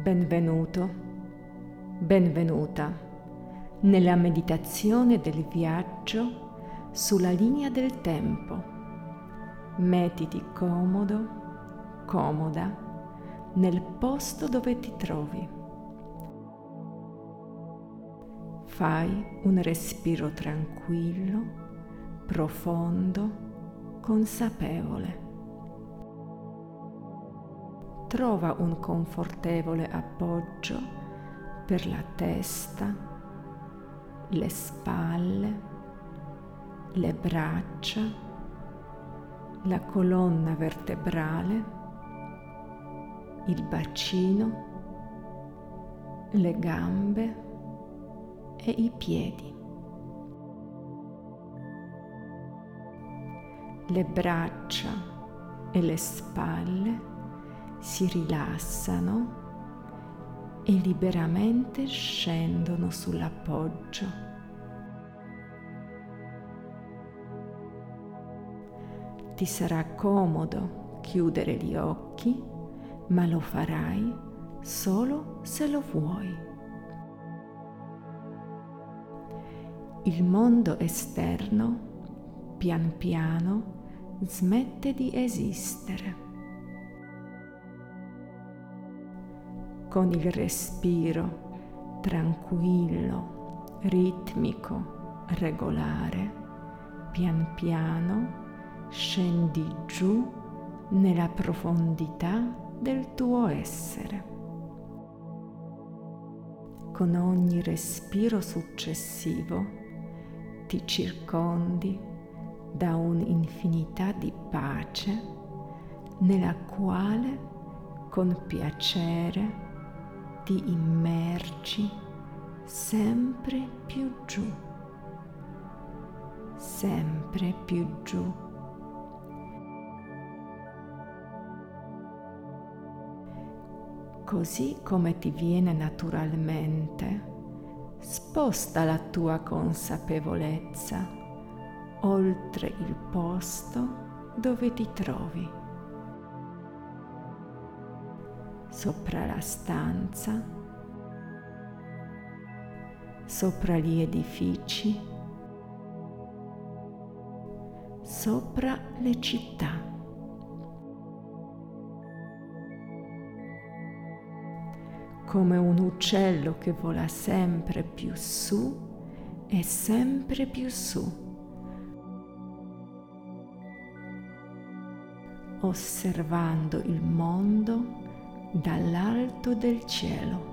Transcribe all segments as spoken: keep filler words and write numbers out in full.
Benvenuto, benvenuta nella meditazione del viaggio sulla linea del tempo. Mettiti comodo, comoda nel posto dove ti trovi. Fai un respiro tranquillo, profondo, consapevole. Trova un confortevole appoggio per la testa, le spalle, le braccia, la colonna vertebrale, il bacino, le gambe e i piedi. Le braccia e le spalle si rilassano e liberamente scendono sull'appoggio. Ti sarà comodo chiudere gli occhi, ma lo farai solo se lo vuoi. Il mondo esterno pian piano smette di esistere. Con il respiro tranquillo, ritmico, regolare, pian piano scendi giù nella profondità del tuo essere. Con ogni respiro successivo ti circondi da un'infinità di pace nella quale con piacere ti immergi sempre più giù, sempre più giù. Così come ti viene naturalmente, sposta la tua consapevolezza oltre il posto dove ti trovi. Sopra la stanza, sopra gli edifici, sopra le città. Come un uccello che vola sempre più su e sempre più su, osservando il mondo dall'alto del cielo.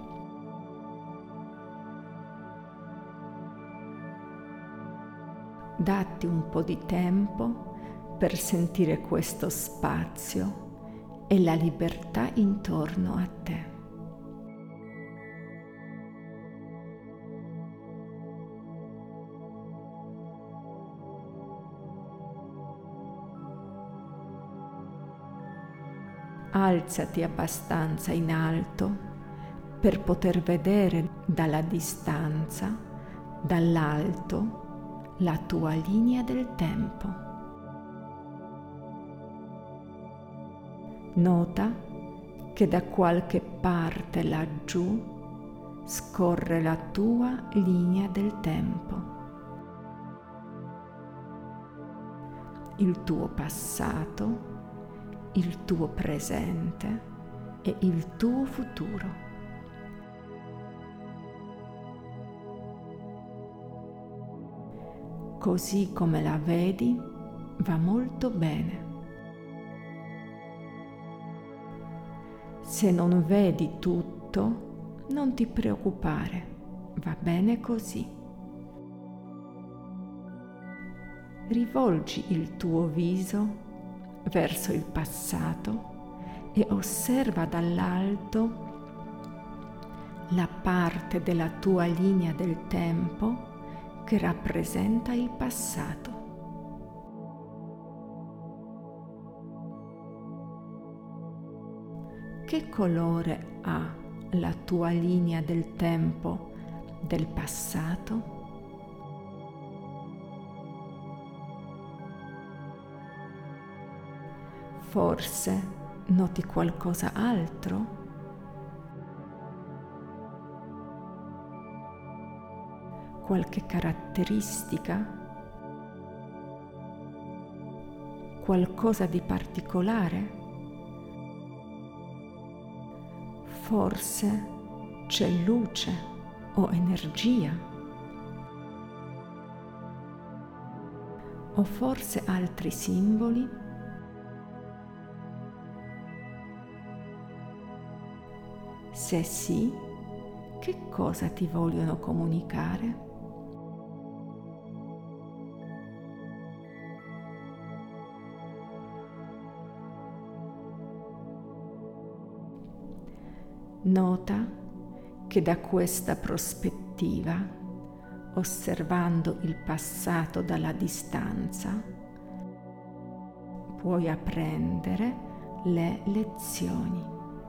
Datti un po' di tempo per sentire questo spazio e la libertà intorno a te. Alzati abbastanza in alto per poter vedere dalla distanza, dall'alto, la tua linea del tempo. Nota che da qualche parte laggiù scorre la tua linea del tempo. Il tuo passato, il tuo presente e il tuo futuro. Così come la vedi, va molto bene. Se non vedi tutto, non ti preoccupare, va bene così. Rivolgi il tuo viso verso il passato e osserva dall'alto la parte della tua linea del tempo che rappresenta il passato. Che colore ha la tua linea del tempo del passato? Forse noti qualcosa altro? qualche caratteristica, qualcosa di particolare? Forse c'è luce o energia, o forse altri simboli? Se sì, che cosa ti vogliono comunicare? Nota che da questa prospettiva, osservando il passato dalla distanza, puoi apprendere le lezioni.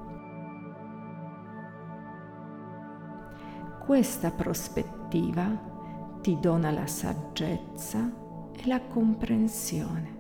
Questa prospettiva ti dona la saggezza e la comprensione.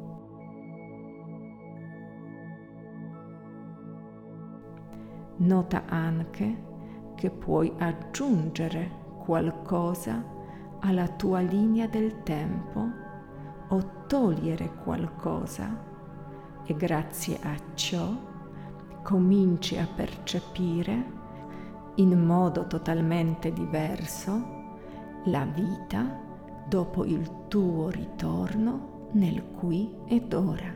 Nota anche che puoi aggiungere qualcosa alla tua linea del tempo o togliere qualcosa e grazie a ciò cominci a percepire in modo totalmente diverso la vita dopo il tuo ritorno nel qui ed ora.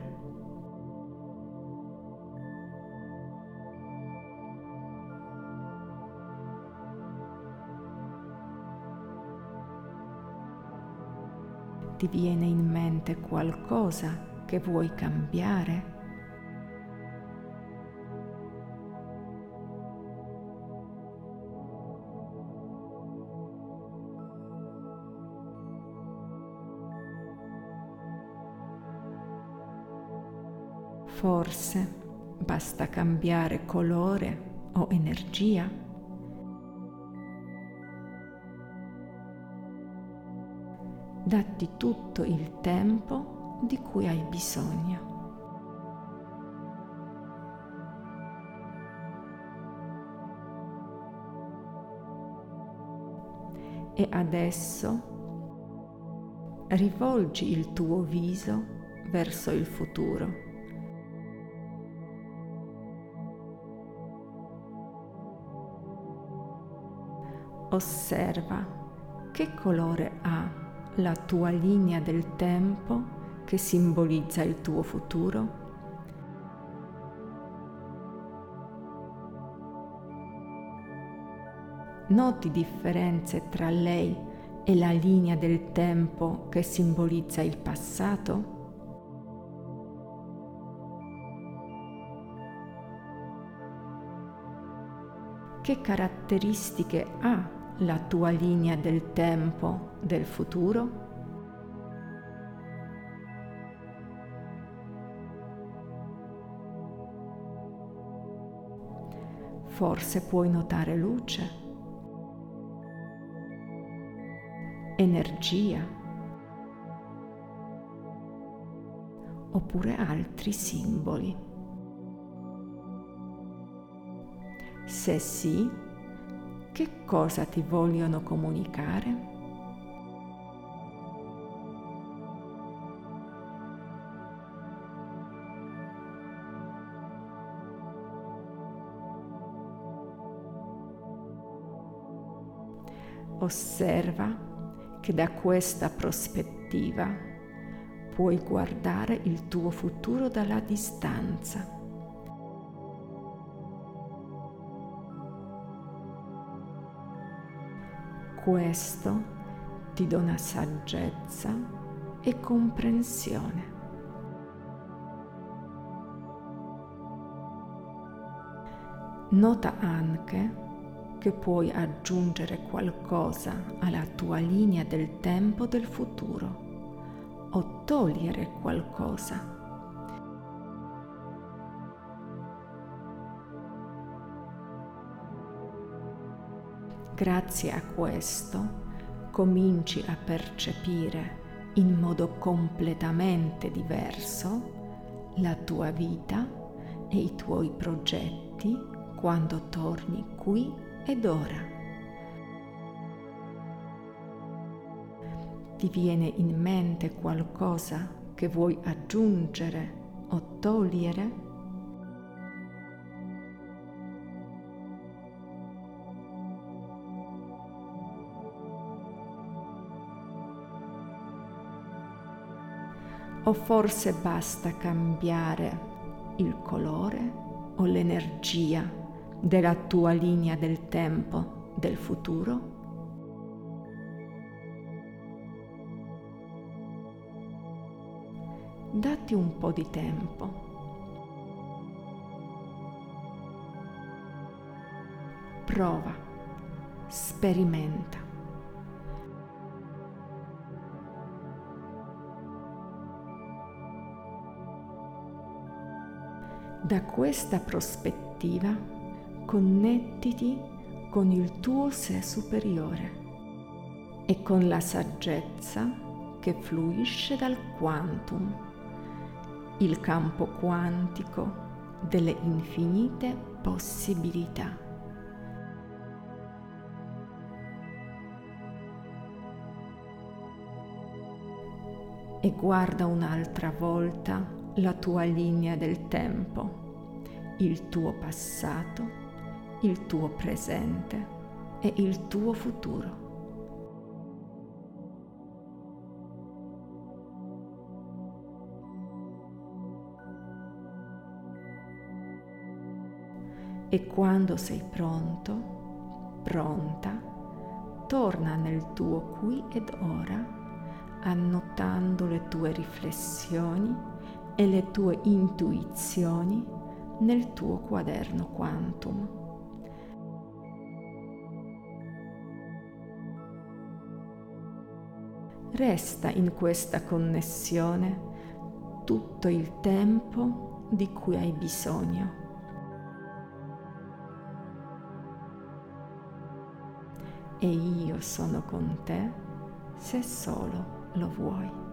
Ti viene in mente qualcosa che vuoi cambiare? Forse basta cambiare colore o energia? Datti tutto il tempo di cui hai bisogno. E adesso rivolgi il tuo viso verso il futuro. Osserva che colore ha la tua linea del tempo che simbolizza il tuo futuro. Noti differenze tra lei e la linea del tempo che simbolizza il passato? Che caratteristiche ha la tua linea del tempo del futuro? Forse puoi notare luce, energia, oppure altri simboli. Se sì, che cosa ti vogliono comunicare? Osserva che da questa prospettiva puoi guardare il tuo futuro dalla distanza. Questo ti dona saggezza e comprensione. Nota anche che puoi aggiungere qualcosa alla tua linea del tempo del futuro o togliere qualcosa. Grazie a questo cominci a percepire in modo completamente diverso la tua vita e i tuoi progetti quando torni qui ed ora. Ti viene in mente qualcosa che vuoi aggiungere o togliere? O forse basta cambiare il colore o l'energia della tua linea del tempo del futuro? Datti un po' di tempo. Prova, sperimenta. Da questa prospettiva connettiti con il tuo sé superiore e con la saggezza che fluisce dal quantum, il campo quantico delle infinite possibilità. E guarda un'altra volta la tua linea del tempo, il tuo passato, il tuo presente e il tuo futuro. E quando sei pronto, pronta, torna nel tuo qui ed ora, annotando le tue riflessioni e le tue intuizioni nel tuo quaderno quantum. Resta in questa connessione tutto il tempo di cui hai bisogno. E io sono con te se solo lo vuoi.